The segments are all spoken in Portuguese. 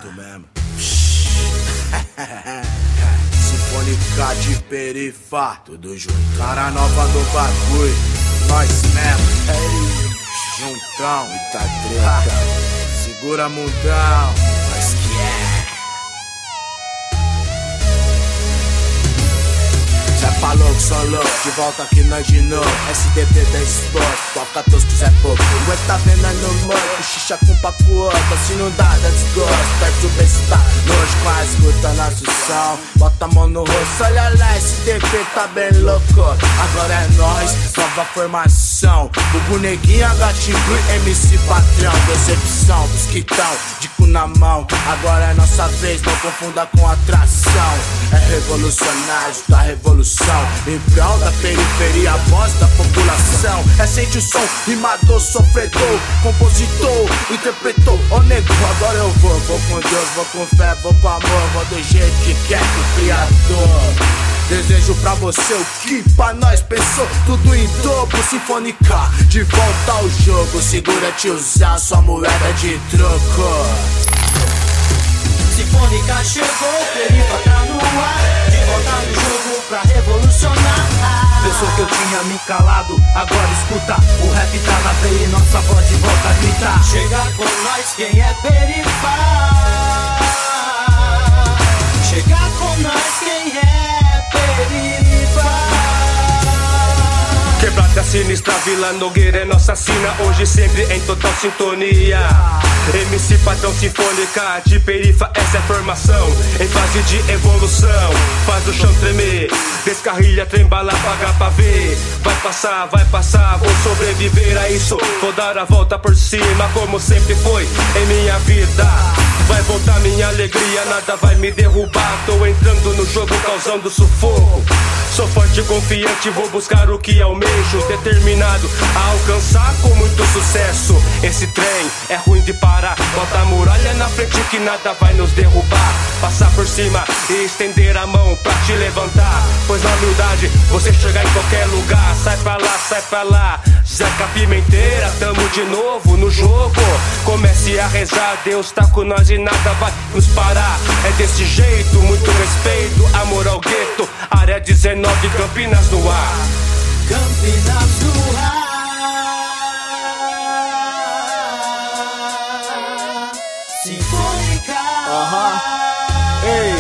Tu mesmo. Sinfônica de Perifa, tudo junto. Cara nova do bagulho, nós mesmo. Ei, juntão, muita treta. Segura mundão, nós que é. Falou que sou louco, de volta aqui nós de novo. SDP da Sport, toca tosco, Zé Pouco. Aguenta veneno morto, xixa com papo outro. Se não dá desgosto, perde o beijo, tá longe com a escuta nosso som. Bota a mão no rosto, olha lá, SDP tá bem louco. Agora é nós, nova formação. O bonequinho, H-Blue, MC Patrão. Decepção dos que tão de cu na mão. Agora é nossa vez, não confunda com atração. É revolucionário, da revolução. Em prol da periferia, a voz da população. É sente o som, rimador, sofredor, compositor, interpretou, ô nego. Agora eu vou com Deus, vou com fé, vou com amor. Vou do jeito que quer que o Criador. Desejo pra você o que pra nós pensou. Tudo em dobro, sinfônica, de volta ao jogo. Segura tiozão, sua moeda de troco. Sinfônica chegou, Perifa tá no ar. De volta no jogo pra revolucionar. Pensou que eu tinha me calado, agora escuta. O rap tá na veia e nossa voz de volta a gritar. Chega com nós quem é Perifa. Chega com nós quem é Perifa. Quebrada sinistra, Vila Nogueira é nossa sina. Hoje sempre em total sintonia. MC Patrão Sinfônica de Perifa, essa é a formação. Em fase de evolução, faz o chão tremer. Descarrilha, trembala, paga pra ver. Vai passar, vou sobreviver a isso. Vou dar a volta por cima como sempre foi em minha vida. Vai voltar minha alegria, nada vai me derrubar. Tô entrando no jogo causando sufoco. Sou forte e confiante, vou buscar o que almejo. Determinado a alcançar com muito sucesso. Esse trem é ruim de parar. Bota a muralha na frente que nada vai nos derrubar. Passar por cima e estender a mão pra te levantar. Pois na humildade você chegar em qualquer lugar. Sai pra lá, Zeca Pimenteira, tamo de novo no jogo. Comece a rezar, Deus tá com nós e nada vai nos parar. É desse jeito, muito respeito, amor ao gueto. Área 19, Campinas no ar. Campinas no ar. Sinfônica. Ei.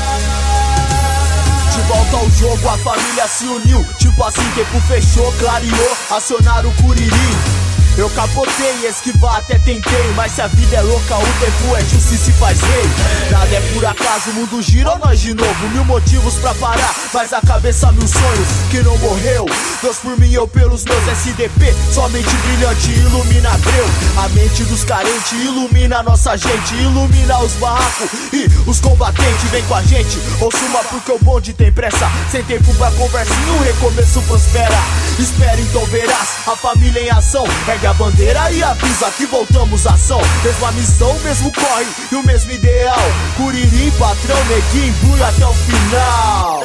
De volta ao jogo, a família se uniu. Tipo assim, tempo fechou, clareou. Acionaram o Curirim. Eu capotei, esquivar até tentei. Mas se a vida é louca, o tempo é justo e se faz rei. Nada é por acaso, o mundo gira, nós de novo. Mil motivos pra parar, mas a cabeça mil sonhos que não morreu. Deus por mim, eu pelos meus SDP. Somente brilhante ilumina Breu. A mente dos carentes ilumina a nossa gente. Ilumina os barracos e os combatentes. Vem com a gente, ou suma porque o bonde tem pressa. Sem tempo pra conversinha, o recomeço prospera. Espera então verás a família em ação. Ergue a bandeira e avisa que voltamos à ação. Mesma missão, mesmo corre e o mesmo ideal. Curirim, Patrão, Neguinho, embrulha até o final.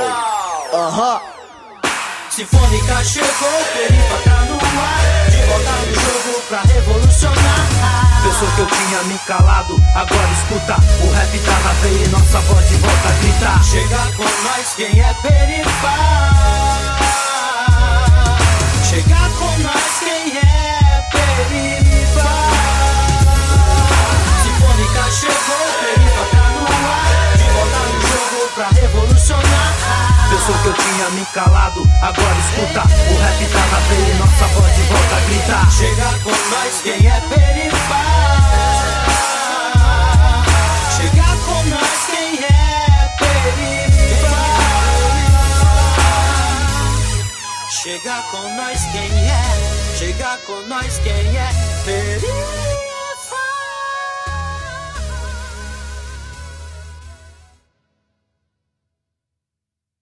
Sinfônica chegou, Perifa tá no ar. De volta no jogo pra revolucionar. Pensou que eu tinha me calado, agora escuta. O rap tá na veia e nossa voz de volta a gritar. Chega com nós quem é Perifa. Chega com nós quem é Perifa. Sinfônica chegou, Perifa tá no ar. De volta no jogo pra revolucionar. Pensou que eu tinha me calado, agora escuta. O rap tá na veia e nossa voz de volta a gritar. Chega com nós quem é Perifa. Chega com nós quem é Perifa. Chega com nós quem é. Chega com nós quem é Perifa.